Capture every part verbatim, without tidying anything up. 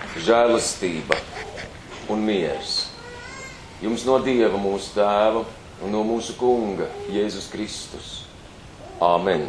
žēlastība un miers jums no Dieva mūsu Tēva un no mūsu Kunga Jēzus Kristus. Āmen.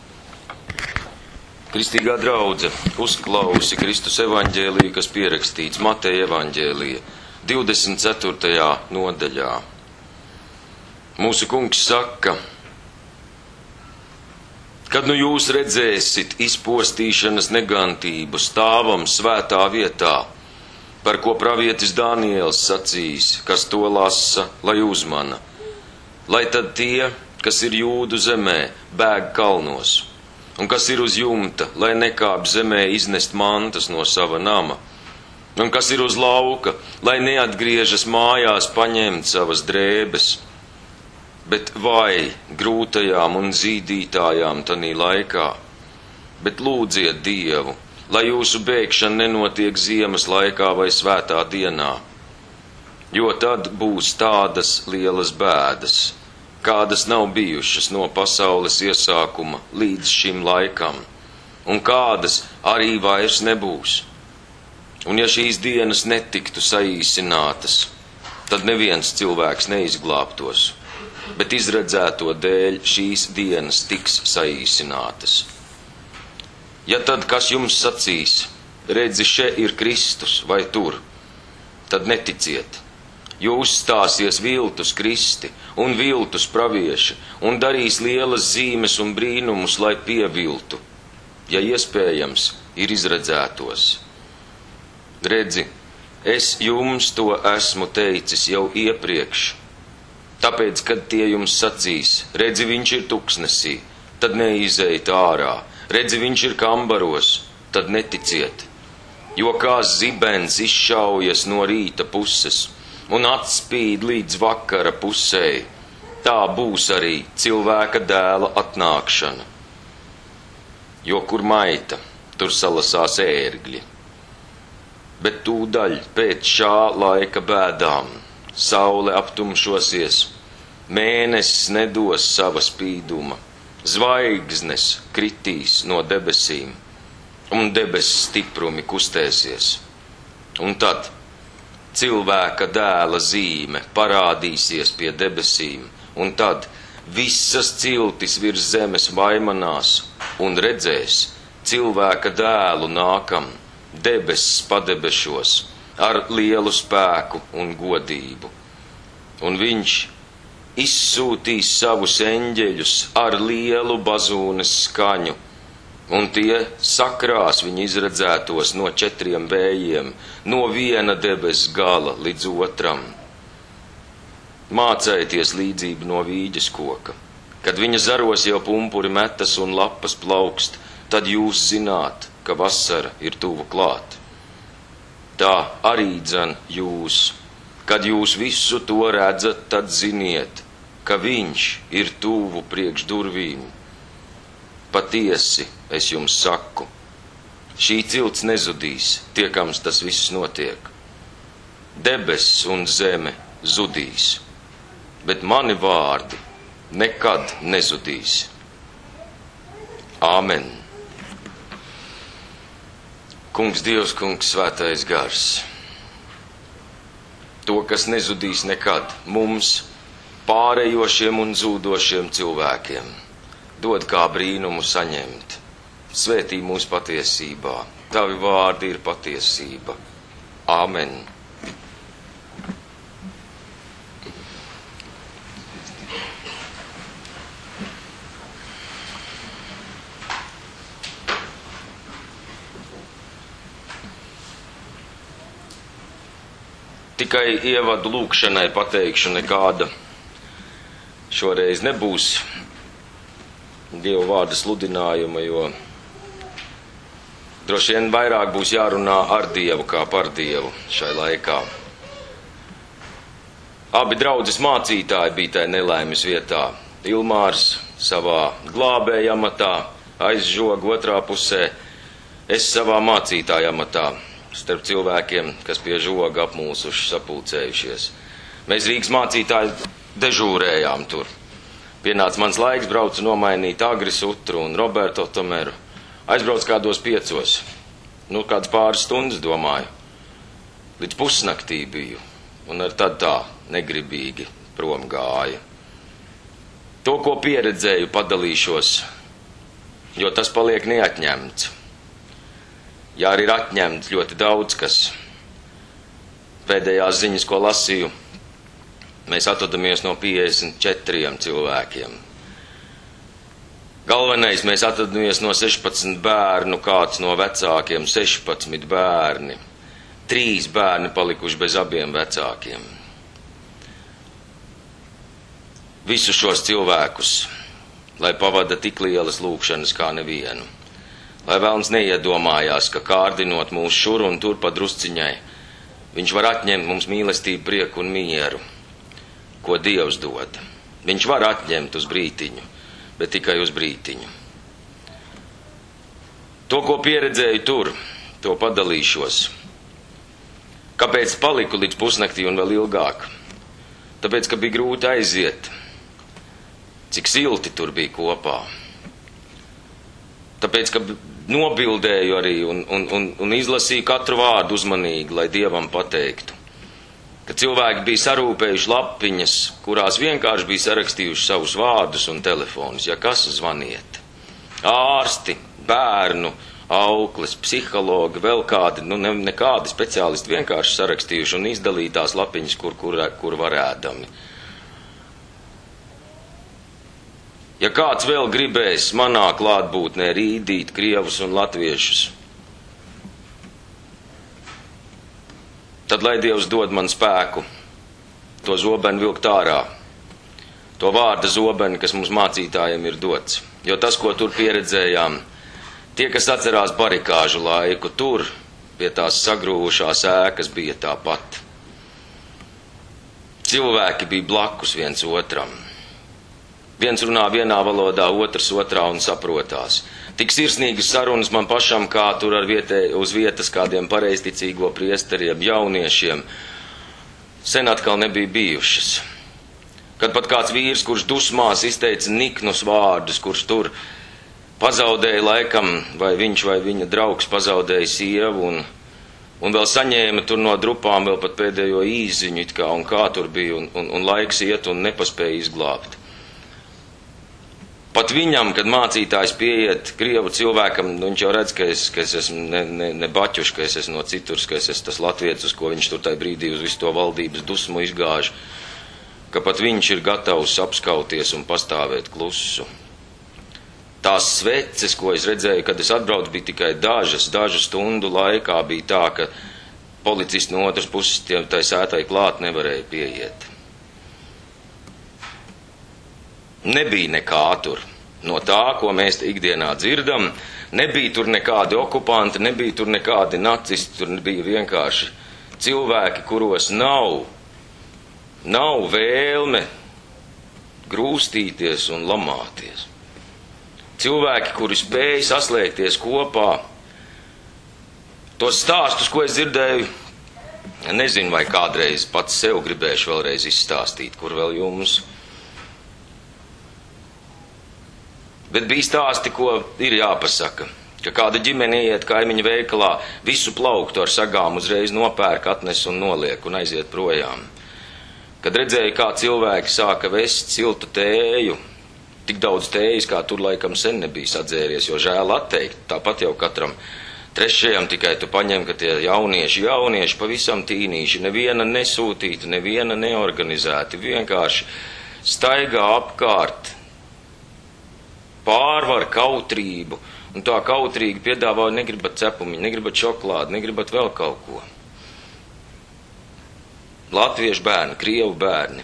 Kristīgā draudze, uzklausi Kristus evaņģēliju, kas pierakstīts Mateja evaņģēlija divdesmit ceturtajā nodaļā. Mūsu Kungs saka: kad nu jūs redzēsit izpostīšanas negantību stāvam svētā vietā, par ko pravietis Daniels sacīs, kas to lasa, lai uzmana, lai tad tie, kas ir Jūdu zemē, bēg kalnos, un kas ir uz jumta, lai nekāp zemē iznest mantas no sava nama, un kas ir uz lauka, lai neatgriežas mājās paņemt savas drēbes, bet vai grūtajām un zīdītājām tanī laikā, bet lūdziet Dievu, lai jūsu bēgšana nenotiek ziemas laikā vai svētā dienā, jo tad būs tādas lielas bēdas, kādas nav bijušas no pasaules iesākuma līdz šim laikam, un kādas arī vairs nebūs. Un ja šīs dienas netiktu saīsinātas, tad neviens cilvēks neizglābtos, bet izredzēto dēļ šīs dienas tiks saīsinātas. Ja tad kas jums sacīs, redzi, še ir Kristus vai tur, tad neticiet, jo uzstāsies viltus Kristi un viltus pravieši un darīs lielas zīmes un brīnumus, lai pieviltu, ja iespējams, ir izredzētos. Redzi, es jums to esmu teicis jau iepriekš, tāpēc, kad tie jums sacīs, redzi, viņš ir tuksnesī, tad neizejat ārā, redzi, viņš ir kambaros, tad neticiet, jo kā zibens izšaujas no rīta puses un atspīd līdz vakara pusei, tā būs arī cilvēka dēla atnākšana. Jo kur maita, tur salasās ērgļi. Bet tūdaļ pēc šā laika bēdām saule aptumšosies, mēnesis nedos sava spīduma, zvaigznes kritīs no debesīm, un debesis stiprumi kustēsies. Un tad cilvēka dēla zīme parādīsies pie debesīm, un tad visas ciltis virs zemes vaimanās un redzēs cilvēka dēlu nākam debesis padebešos ar lielu spēku un godību. Un viņš izsūtīs savus eņģeļus ar lielu bazūnes skaņu, un tie sakrās viņa izredzētos no četriem vējiem, no viena debes gala līdz otram. Mācējieties līdzību no vīģes koka. Kad viņa zaros jau pumpuri metas un lapas plaukst, tad jūs zināt, ka vasara ir tuvu klāt. Tā arī dzen jūs, kad jūs visu to redzat, tad ziniet, ka viņš ir tuvu priekš durvīm. Patiesi, es jums saku, šī cilts nezudīs, tiekams tas viss notiek. Debesis un zeme zudīs, bet mani vārdi nekad nezudīs. Āmen. Kungs Dievs, Kungs Svētais Gars, to, kas nezudīs nekad, mums, pārējošiem un zūdošiem cilvēkiem, dod kā brīnumu saņemt. Svētī mūs patiesībā. Tavi vārdi ir patiesība. Āmen. Tikai ievadu lūkšanai pateikšu, nekāda šoreiz nebūs Dieva vārda sludinājuma, jo droši vien vairāk būs jārunā ar Dievu kā par Dievu šai laikā. Abi draudzes mācītāji bija tajā nelaimes vietā. Ilmārs savā glābēja amatā, aiz žoga otrā pusē, es savā mācītāja amatā, starp cilvēkiem, kas pie žoga apmulsuši sapulcējušies. Mēs Rīgas mācītāji dežūrējām tur. Pienāca mans laiks, braucu nomainīt Agri Sutru un Roberto Tomeru. Aizbrauc kādos piecos. Nu, kāds pāris stundas, domāju. Līdz pusnaktī biju, un ar tad tā negribīgi prom gāja. To, ko pieredzēju, padalīšos, jo tas paliek neatņemts. Jā, arī ir atņemts ļoti daudz, kas pēdējās ziņas, ko lasīju, mēs atrodamies no piecdesmit četriem cilvēkiem. Galvenais, mēs atrodamies no sešpadsmit bērnu, kāds no vecākiem, sešpadsmit bērni. Trīs bērni palikuši bez abiem vecākiem. Visus šos cilvēkus, lai pavada tik lielas lūkšanas kā nevienu. Lai velns neiedomājās, ka kārdinot mūs šur un tur pa drusciņai, viņš var atņemt mums mīlestību, prieku un mieru, ko Dievs dod. Viņš var atņemt uz brītiņu, bet tikai uz brītiņu. To, ko pieredzēju tur, to padalīšos. Kāpēc paliku līdz pusnaktī un vēl ilgāk? Tāpēc, ka bija grūti aiziet. Cik silti tur bija kopā. Tāpēc, ka nobildēju arī un, un, un, un izlasīju katru vārdu uzmanīgi, lai Dievam pateiktu. Ka cilvēki bija sarūpējuši lapiņas, kurās vienkārši bija sarakstījuši savus vārdus un telefonus. Ja kas, zvaniet. Ārsti, bērnu, auklis, psihologi, vēl kādi, nu ne, nekādi speciālisti vienkārši sarakstījuši un izdalītās lapiņas, kur, kur, kur varēdami. Ja kāds vēl gribēs manā klātbūtnē rīdīt krievus un latviešus, tad lai Dievs dod man spēku to zobenu vilkt ārā, to vārda zobeni, kas mums mācītājiem ir dots. Jo tas, ko tur pieredzējām, tie, kas atcerās barikāžu laiku, tur pie tās sagrūvušās ēkas bija tāpat. Cilvēki bija blakus viens otram. Viens runā vienā valodā, otrs otrā un saprotās. Tik sirsnīgas sarunas man pašam, kā tur ar vietē, uz vietas kādiem pareizticīgo priesteriem, jauniešiem, sen atkal nebija bijušas. Kad pat kāds vīrs, kurš dusmās izteica niknus vārdus, kurš tur pazaudēja laikam, vai viņš vai viņa draugs pazaudēja sievu un, un vēl saņēma tur no drupām vēl pat pēdējo īziņu, it kā un kā tur bija, un, un, un laiks iet un nepaspēja izglābt. Pat viņam, kad mācītājs pieiet krievu cilvēkam, nu viņš jau redz, ka es, ka es esmu ne, ne, ne baķuš, ka es esmu no citurs, ka es esmu tas latvietis, uz ko viņš tur tajā brīdī uz visu to valdības dusmu izgāž, ka pat viņš ir gatavs apskauties un pastāvēt klusu. Tās sveces, ko es redzēju, kad es atbraucu, bija tikai dažas, dažu stundu laikā bija tā, ka policisti no otras puses tie tai sētai klāt nevarēja pieiet. Nebija nekā tur no tā, ko mēs ikdienā dzirdam, nebija tur nekādi okupanti, nebija tur nekādi nacisti, tur bija vienkārši cilvēki, kuros nav, nav vēlme grūstīties un lamāties. Cilvēki, kuri spēja saslēgties kopā. Tos stāstus, ko es dzirdēju, nezinu, vai kādreiz pats sev gribēšu vēlreiz izstāstīt, kur vēl jums. Bet bija stāsti, ko ir jāpasaka, ka kāda ģimene iet kaimiņa veikalā, visu plauktu ar sagām uzreiz nopērk, atnes un noliek un aiziet projām. Kad redzēju, kā cilvēki sāka vest siltu tēju, tik daudz tējas, kā tur laikam sen nebija sadzēries, jo žēl atteikt, tāpat jau katram trešajam tikai tu paņem, ka tie jaunieši, jaunieši pavisam tīnīši, neviena nesūtīta, neviena neorganizēta, vienkārši staigā apkārt, pārvar kautrību, un tā kautrīgi piedāvā negribat cepumiņu, negribat šokolādi, negribat vēl kaut ko. Latviešu bērni, krievu bērni.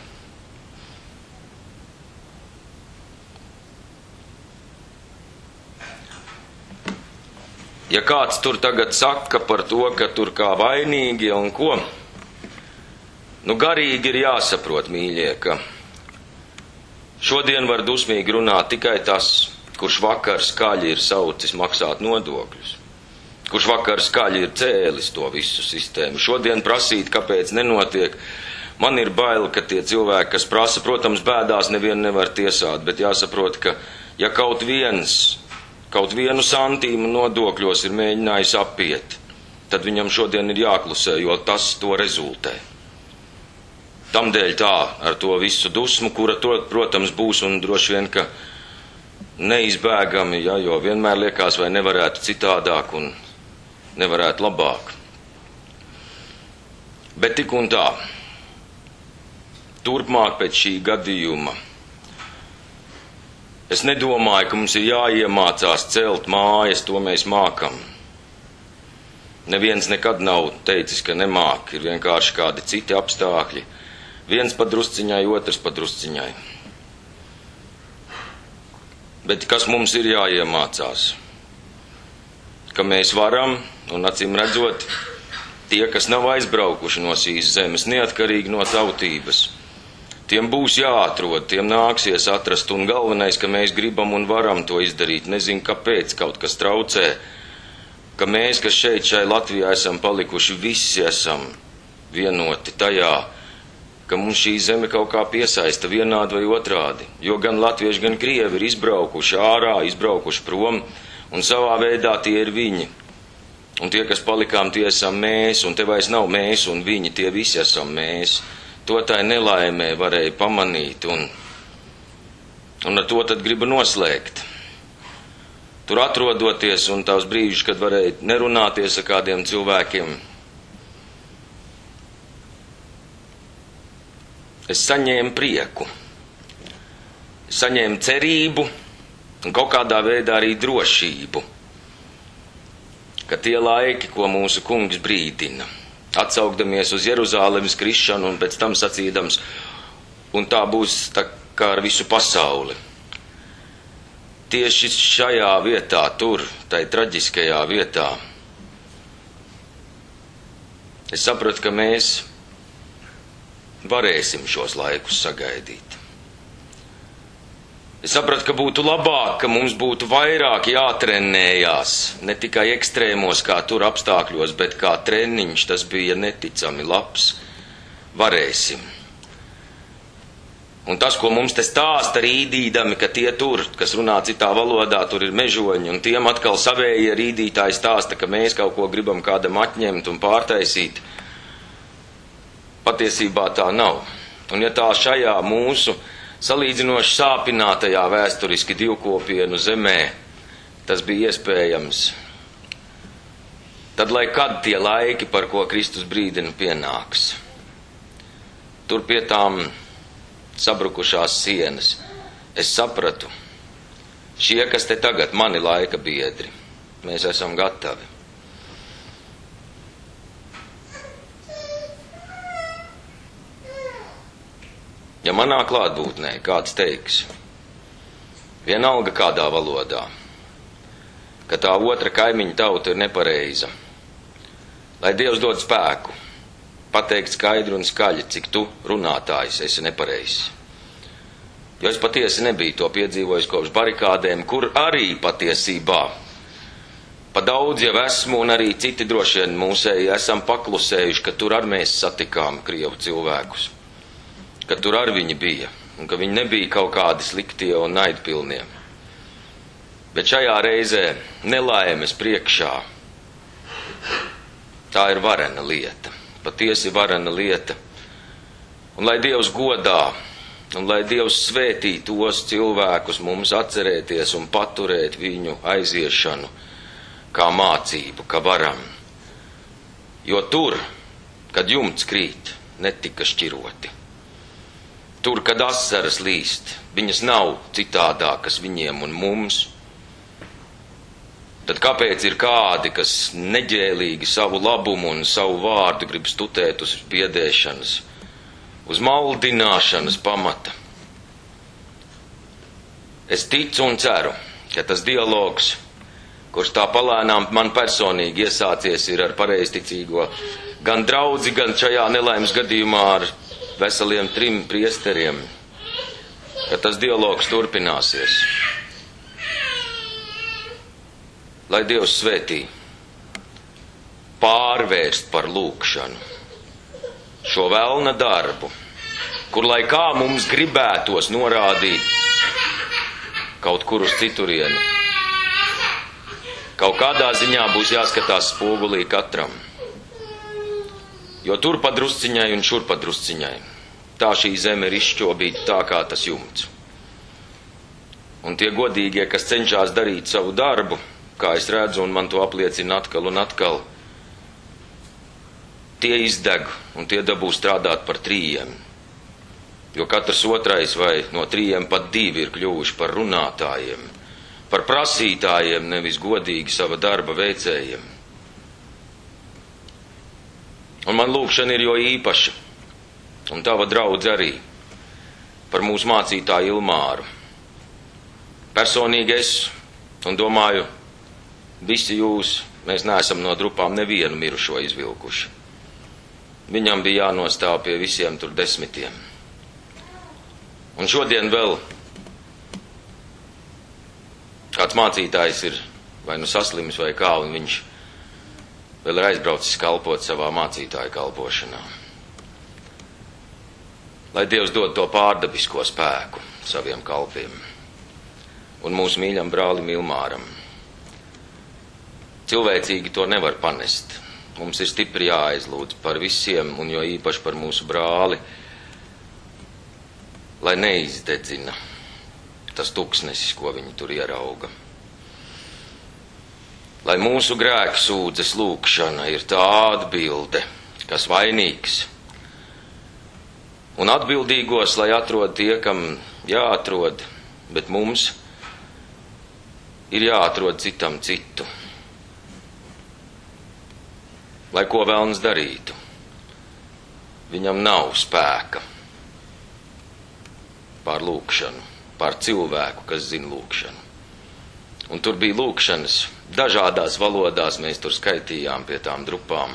Ja kāds tur tagad saka par to, ka tur kā vainīgi un ko, nu garīgi ir jāsaprot, mīļie, ka šodien var dusmīgi runāt tikai tas, kurš vakar skaļi ir saucis maksāt nodokļus, kurš vakar skaļi ir cēlis to visu sistēmu. Šodien prasīt, kāpēc nenotiek, man ir bail, ka tie cilvēki, kas prasa, protams, bēdās nevienu nevar tiesāt, bet jāsaprot, ka ja kaut viens, kaut vienu santīmu nodokļos ir mēģinājis apiet, tad viņam šodien ir jāklusē, jo tas to rezultē. Tamdēļ tā ar to visu dusmu, kura to, protams, būs un droši vien, ka neizbēgami, ja, jo vienmēr liekas, vai nevarētu citādāk un nevarētu labāk. Bet tik un tā, turpmāk pēc šī gadījuma, es nedomāju, ka mums ir jāiemācās celt mājas, to mēs mākam. Neviens nekad nav teicis, ka nemāk, ir vienkārši kādi citi apstākļi. Viens padrusciņai, otrs padrusciņai. Bet kas mums ir jāiemācās? Ka mēs varam, un acīm redzot, tie, kas nav aizbraukuši no šīs zemes, neatkarīgi no tautības, tiem būs jāatrod, tiem nāksies atrast, un galvenais, ka mēs gribam un varam to izdarīt. Nezinu, kāpēc kaut kas traucē, ka mēs, kas šeit, šai Latvijā esam palikuši, visi esam vienoti tajā, ka mums šī zeme kaut kā piesaista vienādi vai otrādi, jo gan latvieši, gan krievi ir izbraukuši ārā, izbraukuši prom, un savā veidā tie ir viņi. Un tie, kas palikām, tie esam mēs, un te vairs nav mēs un viņi, tie visi esam mēs. To tai nelaimē varēja pamanīt, un, un ar to tad gribu noslēgt. Tur atrodoties un tās brīžus, kad varēja nerunāties ar kādiem cilvēkiem, es saņēmu prieku, es saņēmu cerību un kaut kādā veidā arī drošību, ka tie laiki, ko mūsu kungs brīdina, atsaukdamies uz Jeruzālemes krišanu un pēc tam sacīdams, un tā būs tā kā ar visu pasauli. Tieši šajā vietā, tur, tai traģiskajā vietā, es sapratu, ka mēs varēsim šos laikus sagaidīt. Es sapratu, ka būtu labāk, ka mums būtu vairāk jātrenējās, ne tikai ekstrēmos, kā tur apstākļos, bet kā treniņš, tas bija neticami labs. Varēsim. Un tas, ko mums te stāsta rīdīdami, ka tie tur, kas runā citā valodā, tur ir mežoņi, un tiem atkal savējie rīdītāji stāsta, ka mēs kaut ko gribam kādam atņemt un pārtaisīt. Patiesībā tā nav. Un ja tā šajā mūsu salīdzinoši sāpinātajā vēsturiski divkopienu zemē tas bija iespējams, tad lai kad tie laiki, par ko Kristus brīdina, pienāks. Tur pie tām sabrukušās sienas es sapratu, šie, kas te tagad mani laika biedri, mēs esam gatavi. Ja manā klātbūtnē kāds teiks, vienalga kādā valodā, ka tā otra kaimiņa tauta ir nepareiza, lai Dievs dod spēku, pateikt skaidri un skaļi, cik tu runātājs esi nepareizs. Jo es patiesi nebiju to piedzīvojis kopš barikādēm, kur arī patiesībā pa daudz jau esmu un arī citi droši vien mūsēji esam paklusējuši, ka tur ar mēs satikām krievu cilvēkus. Ka tur ar viņi bija, un ka viņi nebija kaut kādi sliktie un naidpilnie. Bet šajā reizē nelaimes priekšā tā ir varena lieta, patiesi varena lieta. Un lai Dievs godā, un lai Dievs svētī tos cilvēkus mums atcerēties un paturēt viņu aiziešanu kā mācību, ka varam. Jo tur, kad jumts krīt, netika šķiroti. Tur, kad asaras līst, viņas nav citādākas viņiem un mums. Tad kāpēc ir kādi, kas neģēlīgi savu labumu un savu vārdu grib stutēt uz biedēšanas, uz maldināšanas pamata? Es ticu un ceru, ka tas dialogs, kurš tā palēnām man personīgi iesācies, ir ar pareizticīgo gan draudzi, gan šajā nelaimes gadījumā ar veseliem trim priesteriem, ka tas dialogs turpināsies. Lai Dievs svētī pārvērst par lūgšanu šo velna darbu, kur lai kā mums gribētos norādīt kaut kur uz citurieni, Kaut kādā ziņā būs jāskatās spogulī katram. Jo tur padrusciņai un šur padrusciņai. Tā šī zeme ir izšķobīta tā kā tas jumts. Un tie godīgie, kas cenšas darīt savu darbu, kā es redzu, un man to apliecina atkal un atkal, tie izdeg un tie dabū strādāt par trījiem. Jo katrs otrais vai no trījiem pat divi ir kļuvuši par runātājiem, par prasītājiem, nevis godīgi sava darba veicējiem. Un man lūkšana ir jo īpaša, un tava draudze arī, par mūsu mācītāju Ilmāru. Personīgi es, un domāju, visi jūs, mēs neesam no drupām nevienu mirušo izvilkuši. Viņam bija jānostāv pie visiem tur desmitiem. Un šodien vēl kāds mācītājs ir vai nu saslims vai kā, un viņš vēl ir aizbraucis kalpot savā mācītāja kalpošanā. Lai Dievs dod to pārdabisko spēku saviem kalpiem un mūsu mīļam brālim Ilmāram. Cilvēcīgi to nevar panest. Mums ir stipri jāaizlūdz par visiem un jo īpaši par mūsu brāli, lai neizdedzina tas tuksnesis, ko viņi tur ierauga. Lai mūsu grēku sūdzes lūkšana ir tā atbilde, kas vainīgs. Un atbildīgos, lai atrod tie, kam jāatrod, bet mums ir jāatrod citam citu. Lai ko velns darītu, viņam nav spēka pār lūkšanu, pār cilvēku, kas zina lūkšanu. Un tur bija lūkšanas, dažādās valodās mēs tur skaitījām pie tām drupām.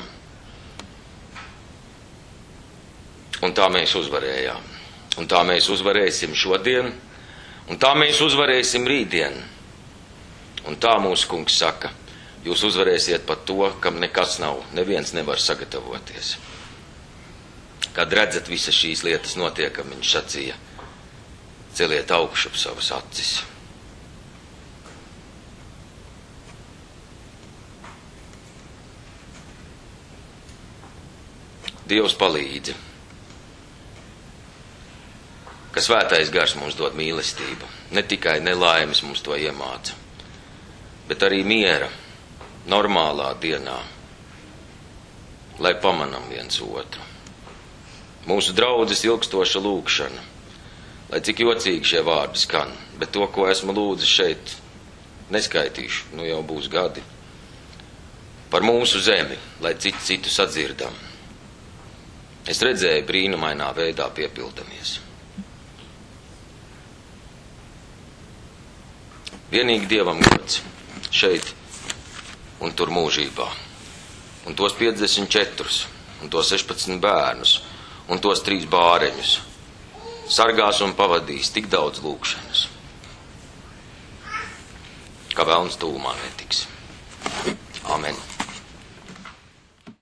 Un tā mēs uzvarējām. Un tā mēs uzvarēsim šodien, un tā mēs uzvarēsim rītdien. Un tā mūsu kungs saka, jūs uzvarēsiet pat to, kam nekas nav, neviens nevar sagatavoties. Kad redzat visas šīs lietas notiekam, viņš sacīja, celiet augšup savas acis. Dievs palīdzi, ka svētais gars mums dod mīlestību, ne tikai nelaimes mums to iemāca, bet arī miera, normālā dienā, lai pamanam viens otru. Mūsu draudzes ilgstoša lūkšana, lai cik jocīgi šie vārdi skan, bet to, ko esmu lūdzis šeit, neskaitīšu, nu jau būs gadi, par mūsu zemi, lai citu citu sadzirdam. Es redzēju brīnumainā veidā piepildamies. Vienīgi Dievam gods šeit un tur mūžībā. Un tos piecdesmit četrus, un tos sešpadsmit bērnus, un tos trīs bāreņus sargās un pavadīs tik daudz lūkšanas, ka velns tūmā netiks. Amen.